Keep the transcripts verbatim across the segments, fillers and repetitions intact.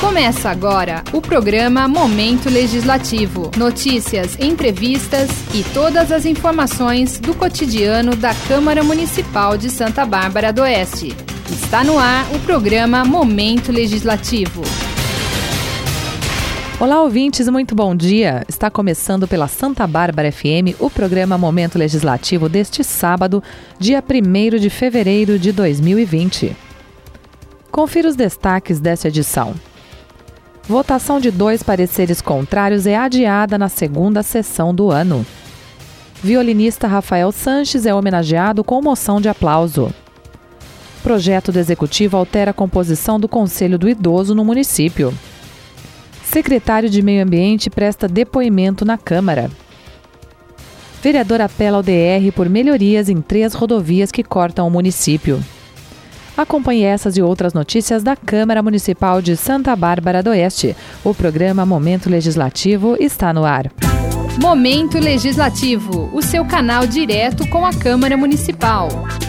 Começa agora o programa Momento Legislativo. Notícias, entrevistas e todas as informações do cotidiano da Câmara Municipal de Santa Bárbara do Oeste. Está no ar o programa Momento Legislativo. Olá, ouvintes, muito bom dia. Está começando pela Santa Bárbara F M o programa Momento Legislativo deste sábado, dia primeiro de fevereiro de dois mil e vinte. Confira os destaques desta edição. Votação de dois pareceres contrários é adiada na segunda sessão do ano. Violinista Rafael Sanches é homenageado com moção de aplauso. Projeto do Executivo altera a composição do Conselho do Idoso no município. Secretário de Meio Ambiente presta depoimento na Câmara. Vereador apela ao D R por melhorias em três rodovias que cortam o município. Acompanhe essas e outras notícias da Câmara Municipal de Santa Bárbara do Oeste. O programa Momento Legislativo está no ar. Momento Legislativo, o seu canal direto com a Câmara Municipal.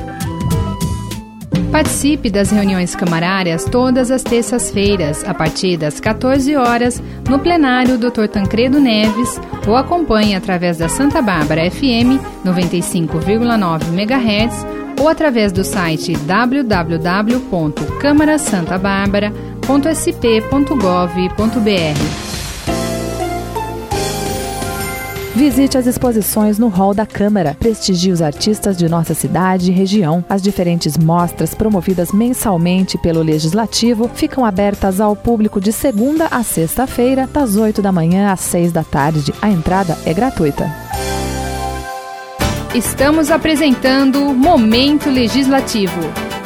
Participe das reuniões camarárias todas as terças-feiras, a partir das quatorze horas, no plenário doutor Tancredo Neves, ou acompanhe através da Santa Bárbara F M noventa e cinco vírgula nove megahertz ou através do site w w w ponto câmara santa bárbara ponto s p ponto gov ponto b r. Visite as exposições no hall da Câmara, prestigie os artistas de nossa cidade e região. As diferentes mostras promovidas mensalmente pelo Legislativo ficam abertas ao público de segunda a sexta-feira, das oito da manhã às seis da tarde. A entrada é gratuita. Estamos apresentando Momento Legislativo.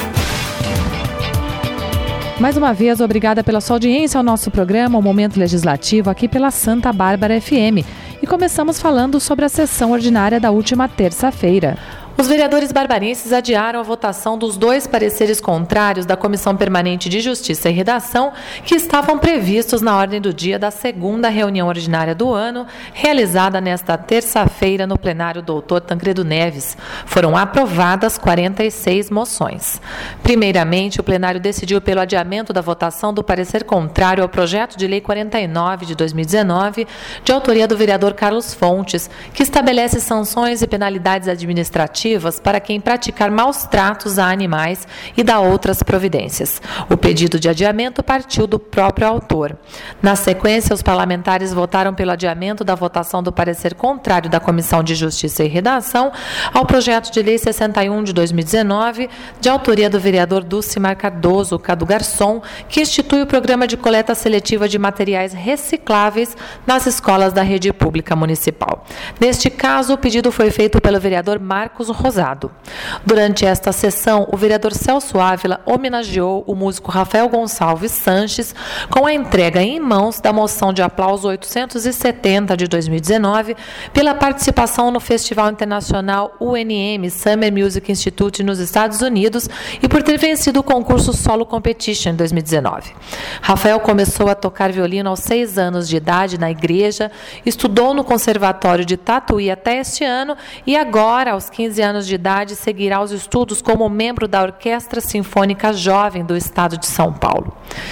Mais uma vez, obrigada pela sua audiência ao nosso programa, o Momento Legislativo, aqui pela Santa Bárbara F M. E começamos falando sobre a sessão ordinária da última terça-feira. Os vereadores barbarenses adiaram a votação dos dois pareceres contrários da Comissão Permanente de Justiça e Redação, que estavam previstos na ordem do dia da segunda reunião ordinária do ano, realizada nesta terça-feira no plenário doutor Tancredo Neves. Foram aprovadas quarenta e seis moções. Primeiramente, o plenário decidiu pelo adiamento da votação do parecer contrário ao projeto de lei quarenta e nove de dois mil e dezenove, de autoria do vereador Carlos Fontes, que estabelece sanções e penalidades administrativas para quem praticar maus tratos a animais e dá outras providências. O pedido de adiamento partiu do próprio autor. Na sequência, os parlamentares votaram pelo adiamento da votação do parecer contrário da Comissão de Justiça e Redação ao projeto de lei sessenta e um de dois mil e dezenove, de autoria do vereador Dulcimar Cardoso, Cadu Garçom, que institui o programa de coleta seletiva de materiais recicláveis nas escolas da rede pública municipal. Neste caso, o pedido foi feito pelo vereador Marcos Rosado. Durante esta sessão, o vereador Celso Ávila homenageou o músico Rafael Gonçalves Sanches com a entrega em mãos da moção de aplauso oitocentos e setenta de dois mil e dezenove pela participação no Festival Internacional U N M Summer Music Institute nos Estados Unidos e por ter vencido o concurso Solo Competition em dois mil e dezenove. Rafael começou a tocar violino aos seis anos de idade na igreja, estudou no Conservatório de Tatuí até este ano e agora, aos quinze anos de idade, seguirá os estudos como membro da Orquestra Sinfônica Jovem do Estado de São Paulo.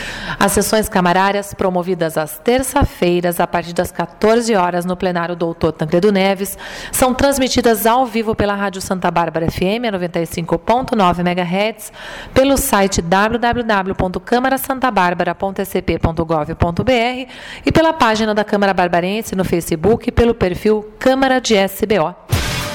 As sessões camarárias, promovidas às terça-feiras, a partir das quatorze horas, no plenário doutor Tancredo Neves, são transmitidas ao vivo pela Rádio Santa Bárbara F M, noventa e cinco ponto nove megahertz, pelo site w w w ponto câmara santa bárbara ponto s p ponto gov ponto b r e pela página da Câmara Barbarense no Facebook pelo perfil Câmara de S B O.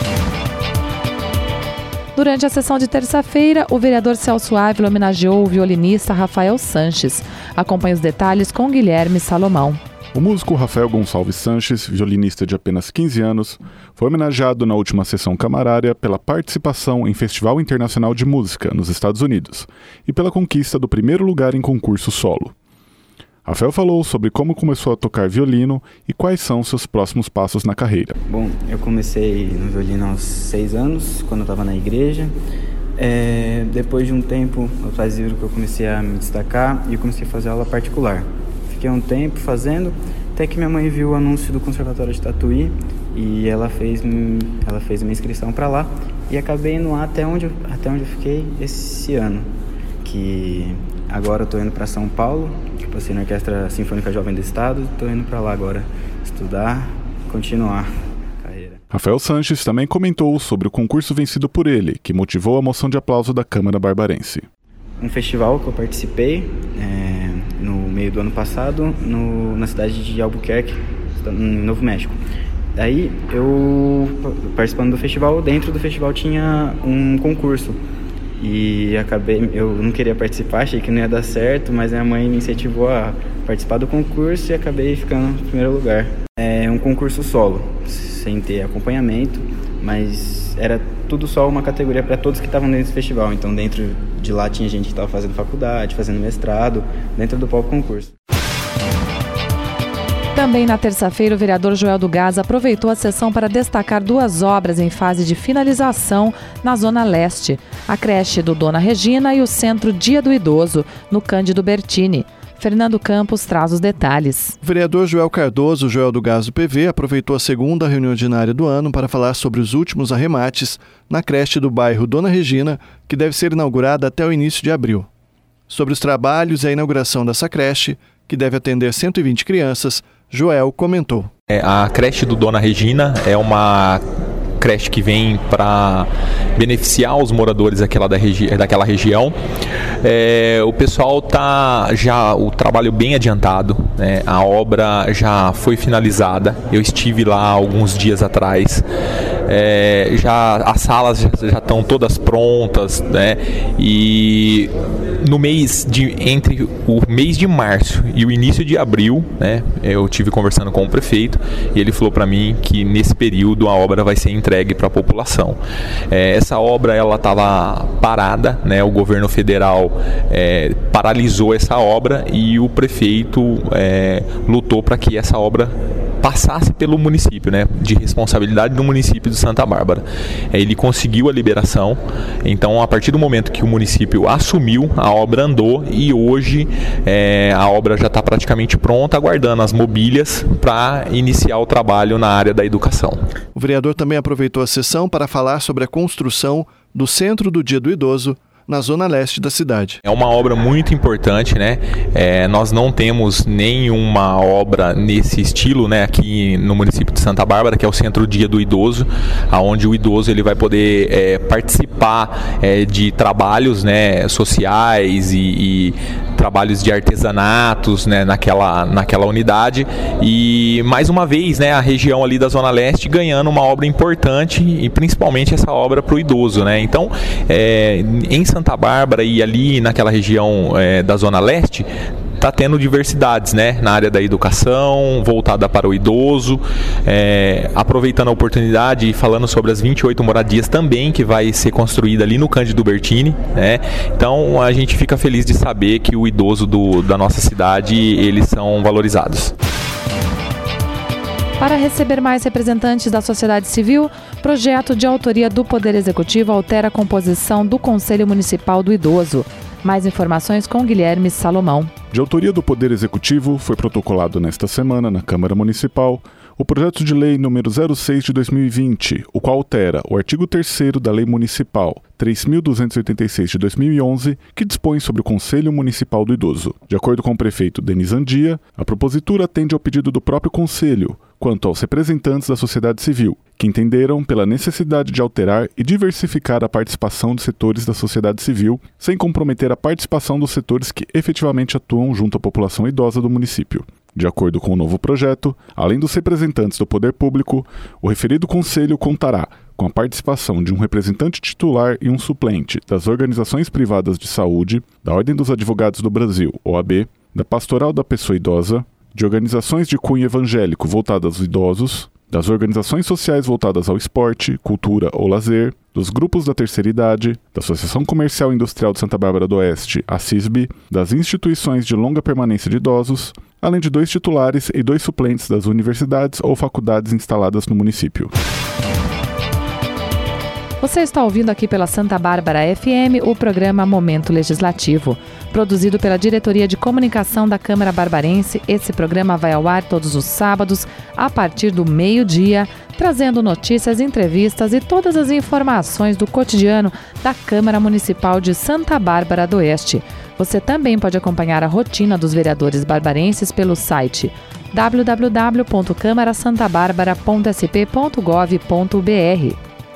Durante a sessão de terça-feira, o vereador Celso Ávila homenageou o violinista Rafael Sanches. Acompanhe os detalhes com Guilherme Salomão. O músico Rafael Gonçalves Sanches, violinista de apenas quinze anos, foi homenageado na última sessão camarária pela participação em Festival Internacional de Música nos Estados Unidos e pela conquista do primeiro lugar em concurso solo. Rafael falou sobre como começou a tocar violino e quais são seus próximos passos na carreira. Bom, eu comecei no violino aos seis anos, quando eu estava na igreja. É, depois de um tempo, eu fazia que eu comecei a me destacar e eu comecei a fazer aula particular. Fiquei um tempo fazendo, até que minha mãe viu o anúncio do Conservatório de Tatuí e ela fez, ela fez minha inscrição para lá e acabei indo lá até onde, até onde eu fiquei esse ano, que agora eu estou indo para São Paulo, passei na Orquestra Sinfônica Jovem do Estado, estou indo para lá agora estudar, continuar a carreira. Rafael Sanches também comentou sobre o concurso vencido por ele, que motivou a moção de aplauso da Câmara Barbarense. Um festival que eu participei é, no meio do ano passado, no, na cidade de Albuquerque, em Novo México. Daí, eu, participando do festival, dentro do festival tinha um concurso. E acabei, eu não queria participar, achei que não ia dar certo, mas minha mãe me incentivou a participar do concurso e acabei ficando em primeiro lugar. É um concurso solo, sem ter acompanhamento, mas era tudo só uma categoria para todos que estavam dentro do festival. Então, dentro de lá tinha gente que estava fazendo faculdade, fazendo mestrado, dentro do próprio concurso. Também na terça-feira, o vereador Joel do Gás aproveitou a sessão para destacar duas obras em fase de finalização na Zona Leste: a creche do Dona Regina e o Centro Dia do Idoso, no Cândido Bertini. Fernando Campos traz os detalhes. O vereador Joel Cardoso, Joel do Gás do P V, aproveitou a segunda reunião ordinária do ano para falar sobre os últimos arremates na creche do bairro Dona Regina, que deve ser inaugurada até o início de abril. Sobre os trabalhos e a inauguração dessa creche, que deve atender cento e vinte crianças, Joel comentou. É, a creche do Dona Regina é uma creche que vem para beneficiar os moradores daquela, da regi- daquela região. É, o pessoal tá já o trabalho bem adiantado, né? A obra já foi finalizada. Eu estive lá alguns dias atrás. É, já as salas já estão todas prontas, né? E no mês de entre o mês de março e o início de abril, né? Eu tive conversando com o prefeito e ele falou para mim que nesse período a obra vai ser entregue para a população. É, essa obra ela estava parada, né? O governo federal é, paralisou essa obra e o prefeito é, lutou para que essa obra passasse pelo município, né, de responsabilidade do município de Santa Bárbara. Ele conseguiu a liberação, então a partir do momento que o município assumiu, a obra andou e hoje é, a obra já está praticamente pronta, aguardando as mobílias para iniciar o trabalho na área da educação. O vereador também aproveitou a sessão para falar sobre a construção do Centro do Dia do Idoso na zona leste da cidade. É uma obra muito importante, né? É, nós não temos nenhuma obra nesse estilo, né, aqui no município de Santa Bárbara, que é o Centro Dia do Idoso, onde o idoso ele vai poder é, participar é, de trabalhos, né, sociais e, e trabalhos de artesanatos, né, naquela, naquela unidade. E mais uma vez, né, a região ali da Zona Leste ganhando uma obra importante e principalmente essa obra para o idoso, né? Então, é, em Santa Bárbara e ali naquela região é, da Zona Leste, está tendo diversidades, né, na área da educação, voltada para o idoso, é, aproveitando a oportunidade e falando sobre as vinte e oito moradias também que vai ser construída ali no Cândido Bertini, né? Então a gente fica feliz de saber que o idoso do, da nossa cidade, eles são valorizados. Para receber mais representantes da sociedade civil, projeto de autoria do Poder Executivo altera a composição do Conselho Municipal do Idoso. Mais informações com Guilherme Salomão. De autoria do Poder Executivo, foi protocolado nesta semana na Câmara Municipal o projeto de lei número zero seis de dois mil e vinte, o qual altera o artigo terceiro da Lei Municipal três mil duzentos e oitenta e seis de dois mil e onze, que dispõe sobre o Conselho Municipal do Idoso. De acordo com o prefeito Denis Andia, a propositura atende ao pedido do próprio Conselho, quanto aos representantes da sociedade civil, que entenderam pela necessidade de alterar e diversificar a participação dos setores da sociedade civil, sem comprometer a participação dos setores que efetivamente atuam junto à população idosa do município. De acordo com o novo projeto, além dos representantes do poder público, o referido conselho contará com a participação de um representante titular e um suplente das organizações privadas de saúde, da Ordem dos Advogados do Brasil, O A B, da Pastoral da Pessoa Idosa, de organizações de cunho evangélico voltadas aos idosos, das organizações sociais voltadas ao esporte, cultura ou lazer, dos grupos da terceira idade, da Associação Comercial e Industrial de Santa Bárbara do Oeste, a CISB, das instituições de longa permanência de idosos, além de dois titulares e dois suplentes das universidades ou faculdades instaladas no município. Você está ouvindo aqui pela Santa Bárbara F M o programa Momento Legislativo. Produzido pela Diretoria de Comunicação da Câmara Barbarense, esse programa vai ao ar todos os sábados, a partir do meio-dia, trazendo notícias, entrevistas e todas as informações do cotidiano da Câmara Municipal de Santa Bárbara do Oeste. Você também pode acompanhar a rotina dos vereadores barbarenses pelo site w w w ponto câmara santa bárbara ponto s p ponto gov ponto b r.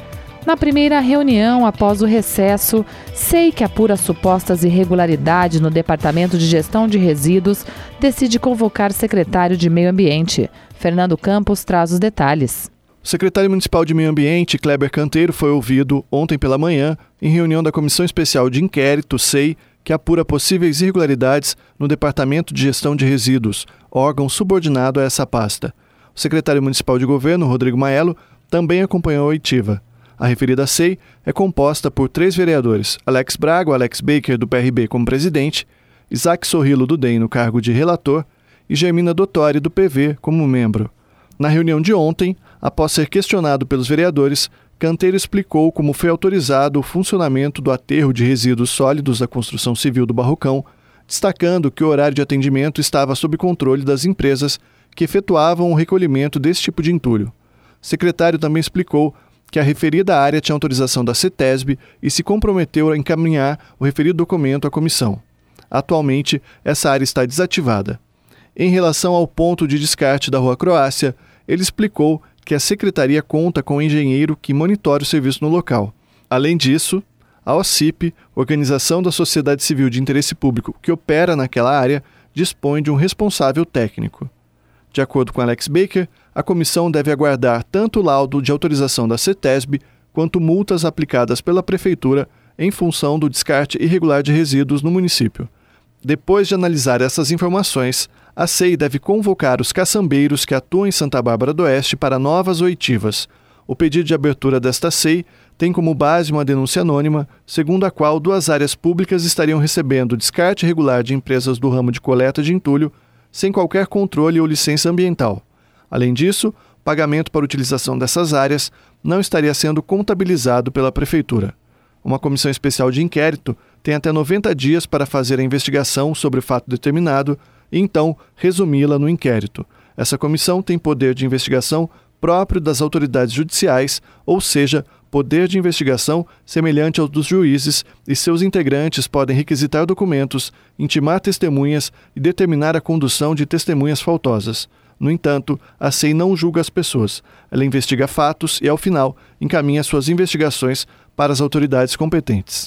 Na primeira reunião após o recesso, S E I, que apura supostas irregularidades no Departamento de Gestão de Resíduos, decide convocar secretário de Meio Ambiente. Fernando Campos traz os detalhes. O secretário municipal de Meio Ambiente, Kleber Canteiro, foi ouvido ontem pela manhã em reunião da Comissão Especial de Inquérito, S E I, que apura possíveis irregularidades no Departamento de Gestão de Resíduos, órgão subordinado a essa pasta. O secretário municipal de governo, Rodrigo Maello, também acompanhou a oitiva. A referida S E I é composta por três vereadores: Alex Braga, Alex Baker, do P R B, como presidente, Isaac Sorrilo, do D E M, no cargo de relator, e Germina Dottori, do P V, como membro. Na reunião de ontem, após ser questionado pelos vereadores, Canteiro explicou como foi autorizado o funcionamento do aterro de resíduos sólidos da construção civil do Barrocão, destacando que o horário de atendimento estava sob controle das empresas que efetuavam o recolhimento desse tipo de entulho. O secretário também explicou que a referida área tinha autorização da CETESB e se comprometeu a encaminhar o referido documento à comissão. Atualmente, essa área está desativada. Em relação ao ponto de descarte da Rua Croácia, ele explicou que a secretaria conta com um engenheiro que monitora o serviço no local. Além disso, a O C I P, Organização da Sociedade Civil de Interesse Público que opera naquela área, dispõe de um responsável técnico. De acordo com Alex Baker, a comissão deve aguardar tanto o laudo de autorização da CETESB quanto multas aplicadas pela Prefeitura em função do descarte irregular de resíduos no município. Depois de analisar essas informações, a S E I deve convocar os caçambeiros que atuam em Santa Bárbara do Oeste para novas oitivas. O pedido de abertura desta S E I tem como base uma denúncia anônima, segundo a qual duas áreas públicas estariam recebendo descarte irregular de empresas do ramo de coleta de entulho sem qualquer controle ou licença ambiental. Além disso, pagamento para utilização dessas áreas não estaria sendo contabilizado pela Prefeitura. Uma comissão especial de inquérito tem até noventa dias para fazer a investigação sobre o fato determinado e, então, resumi-la no inquérito. Essa comissão tem poder de investigação próprio das autoridades judiciais, ou seja, poder de investigação semelhante ao dos juízes, e seus integrantes podem requisitar documentos, intimar testemunhas e determinar a condução de testemunhas faltosas. No entanto, a S E I não julga as pessoas. Ela investiga fatos e, ao final, encaminha suas investigações para as autoridades competentes.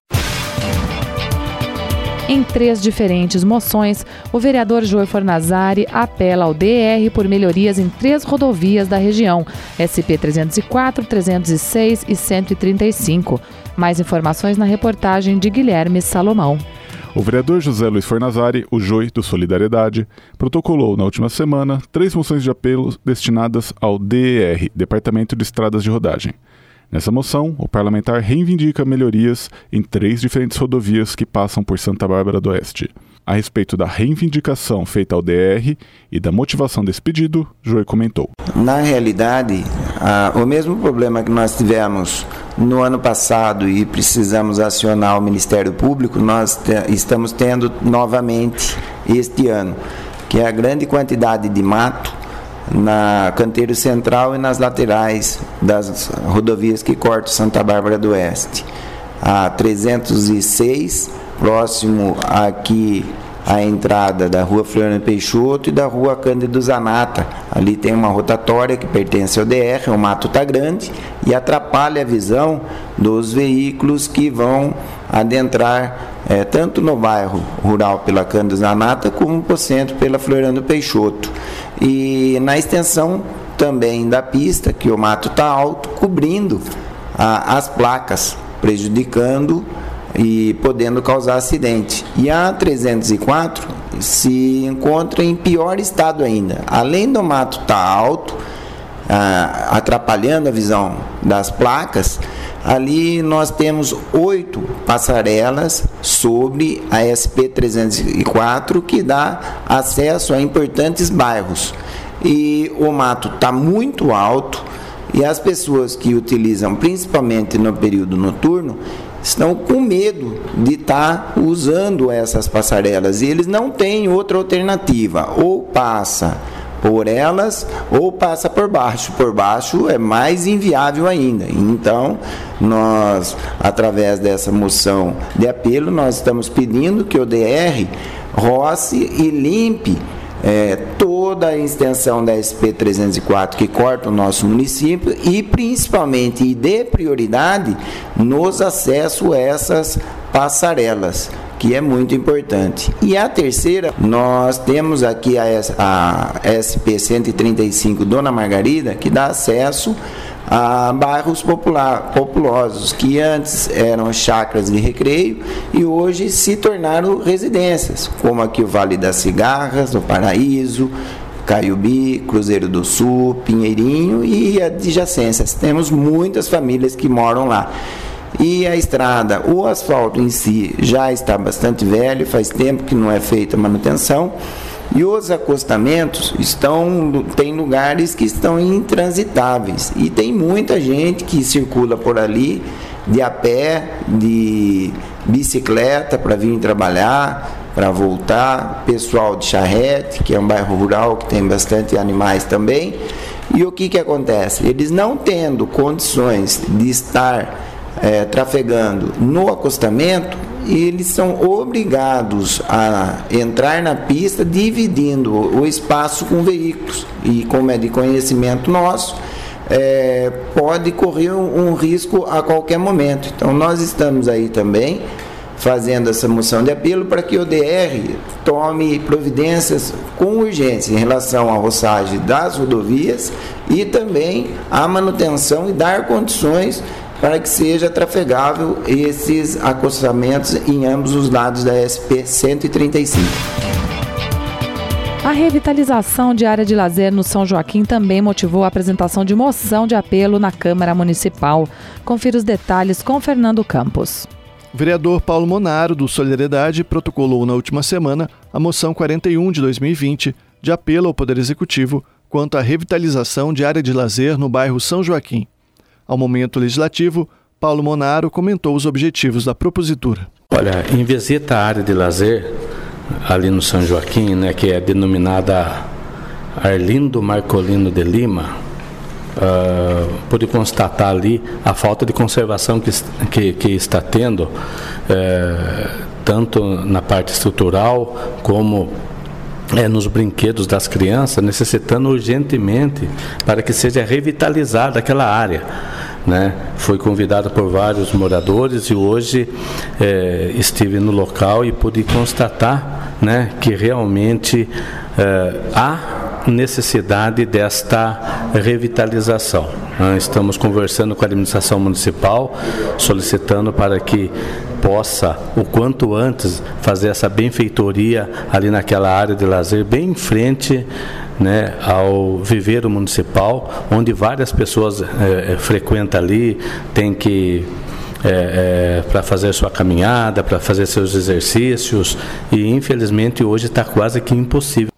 Em três diferentes moções, o vereador Joey Fornazari apela ao D E R por melhorias em três rodovias da região, S P trezentos e quatro, trezentos e seis e cento e trinta e cinco. Mais informações na reportagem de Guilherme Salomão. O vereador José Luiz Fornazari, o Joey do Solidariedade, protocolou na última semana três moções de apelo destinadas ao D E R, Departamento de Estradas de Rodagem. Nessa moção, o parlamentar reivindica melhorias em três diferentes rodovias que passam por Santa Bárbara do Oeste. A respeito da reivindicação feita ao D E R e da motivação desse pedido, Joey comentou. Na realidade, ah, o mesmo problema que nós tivemos no ano passado e precisamos acionar o Ministério Público, nós te- estamos tendo novamente este ano, que é a grande quantidade de mato na canteiro central e nas laterais das rodovias que cortam Santa Bárbara do Oeste. A trezentos e seis, próximo aqui à entrada da Rua Floriano Peixoto e da Rua Cândido Zanata. Ali tem uma rotatória que pertence ao D E R, o mato está grande e atrapalha a visão dos veículos que vão adentrar é, tanto no bairro rural pela Cândido Zanata como por centro pela Floriano Peixoto. E na extensão também da pista, que o mato está alto, cobrindo a, as placas, prejudicando e podendo causar acidente. E a trezentos e quatro se encontra em pior estado ainda. Além do mato estar alto, ah, atrapalhando a visão das placas, ali nós temos oito passarelas sobre a S P trezentos e quatro que dá acesso a importantes bairros. E o mato está muito alto e as pessoas que utilizam, principalmente no período noturno, estão com medo de estar tá usando essas passarelas e eles não têm outra alternativa, ou passa por elas ou passa por baixo. Por baixo é mais inviável ainda. Então, nós, através dessa moção de apelo, nós estamos pedindo que o D R roce e limpe é, toda a extensão da S P trezentos e quatro que corta o nosso município e, principalmente, e dê prioridade nos acessos a essas passarelas, que é muito importante. E a terceira, nós temos aqui a, a S P cento e trinta e cinco Dona Margarida, que dá acesso a bairros popular, populosos, que antes eram chácaras de recreio e hoje se tornaram residências, como aqui o Vale das Cigarras, o Paraíso, Caiubi, Cruzeiro do Sul, Pinheirinho e adjacências. Temos muitas famílias que moram lá. E a estrada, o asfalto em si já está bastante velho, faz tempo que não é feita manutenção, e os acostamentos estão, tem lugares que estão intransitáveis, e tem muita gente que circula por ali de a pé, de bicicleta para vir trabalhar, para voltar, pessoal de charrete, que é um bairro rural que tem bastante animais também. E o que que acontece? Eles não tendo condições de estar É, trafegando no acostamento, eles são obrigados a entrar na pista dividindo o espaço com veículos, e como é de conhecimento nosso, é, pode correr um, um risco a qualquer momento. Então nós estamos aí também fazendo essa moção de apelo para que o D R tome providências com urgência em relação à roçagem das rodovias e também à manutenção e dar condições para que seja trafegável esses acostamentos em ambos os lados da S P cento e trinta e cinco. A revitalização de área de lazer no São Joaquim também motivou a apresentação de moção de apelo na Câmara Municipal. Confira os detalhes com Fernando Campos. O vereador Paulo Monaro, do Solidariedade, protocolou na última semana a moção quarenta e um de dois mil e vinte de apelo ao Poder Executivo quanto à revitalização de área de lazer no bairro São Joaquim. Ao momento legislativo, Paulo Monaro comentou os objetivos da propositura. Olha, em visita à área de lazer, ali no São Joaquim, né, que é denominada Arlindo Marcolino de Lima, uh, pude constatar ali a falta de conservação que, que, que está tendo, uh, tanto na parte estrutural como É, nos brinquedos das crianças, necessitando urgentemente para que seja revitalizada aquela área, né? Foi convidada por vários moradores e hoje é, estive no local e pude constatar, né, que realmente é, há necessidade desta revitalização. Estamos conversando com a administração municipal, solicitando para que possa, o quanto antes, fazer essa benfeitoria ali naquela área de lazer, bem em frente, né, ao viveiro municipal, onde várias pessoas é, frequentam ali, tem que É, é, para fazer sua caminhada, para fazer seus exercícios, e infelizmente hoje está quase que impossível.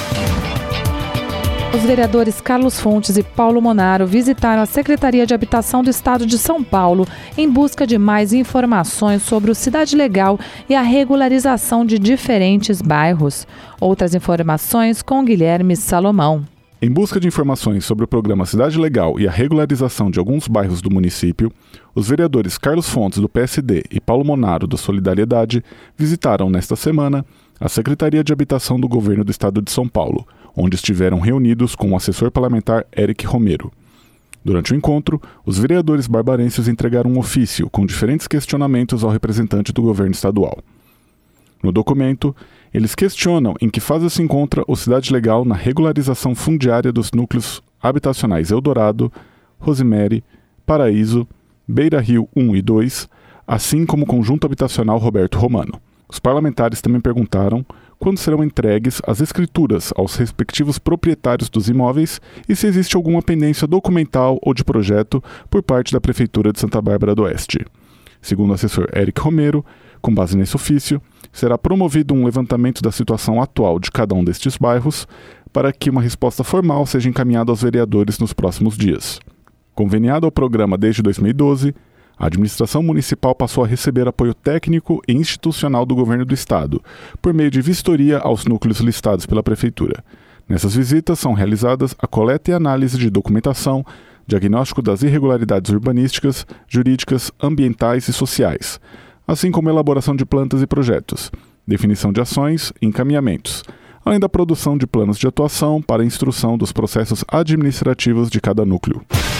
Os vereadores Carlos Fontes e Paulo Monaro visitaram a Secretaria de Habitação do Estado de São Paulo em busca de mais informações sobre o Cidade Legal e a regularização de diferentes bairros. Outras informações com Guilherme Salomão. Em busca de informações sobre o programa Cidade Legal e a regularização de alguns bairros do município, os vereadores Carlos Fontes, do P S D, e Paulo Monaro, do Solidariedade, visitaram nesta semana a Secretaria de Habitação do Governo do Estado de São Paulo, onde estiveram reunidos com o assessor parlamentar Éric Romero. Durante o encontro, os vereadores barbarenses entregaram um ofício com diferentes questionamentos ao representante do governo estadual. No documento, eles questionam em que fase se encontra o Cidade Legal na regularização fundiária dos núcleos habitacionais Eldorado, Rosemary, Paraíso, Beira Rio um e dois, assim como o conjunto habitacional Roberto Romano. Os parlamentares também perguntaram quando serão entregues as escrituras aos respectivos proprietários dos imóveis e se existe alguma pendência documental ou de projeto por parte da Prefeitura de Santa Bárbara do Oeste. Segundo o assessor Éric Romero, com base nesse ofício, será promovido um levantamento da situação atual de cada um destes bairros para que uma resposta formal seja encaminhada aos vereadores nos próximos dias. Conveniado ao programa desde dois mil e doze, a administração municipal passou a receber apoio técnico e institucional do governo do estado, por meio de vistoria aos núcleos listados pela prefeitura. Nessas visitas são realizadas a coleta e análise de documentação, diagnóstico das irregularidades urbanísticas, jurídicas, ambientais e sociais, assim como elaboração de plantas e projetos, definição de ações e encaminhamentos, além da produção de planos de atuação para a instrução dos processos administrativos de cada núcleo.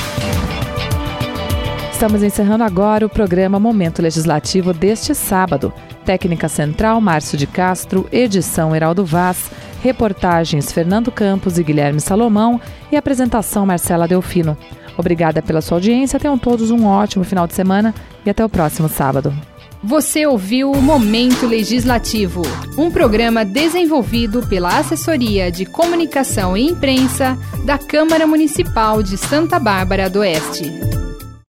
Estamos encerrando agora o programa Momento Legislativo deste sábado. Técnica Central, Márcio de Castro, edição Heraldo Vaz, reportagens Fernando Campos e Guilherme Salomão e apresentação Marcela Delfino. Obrigada pela sua audiência, tenham todos um ótimo final de semana e até o próximo sábado. Você ouviu o Momento Legislativo, um programa desenvolvido pela Assessoria de Comunicação e Imprensa da Câmara Municipal de Santa Bárbara do Oeste.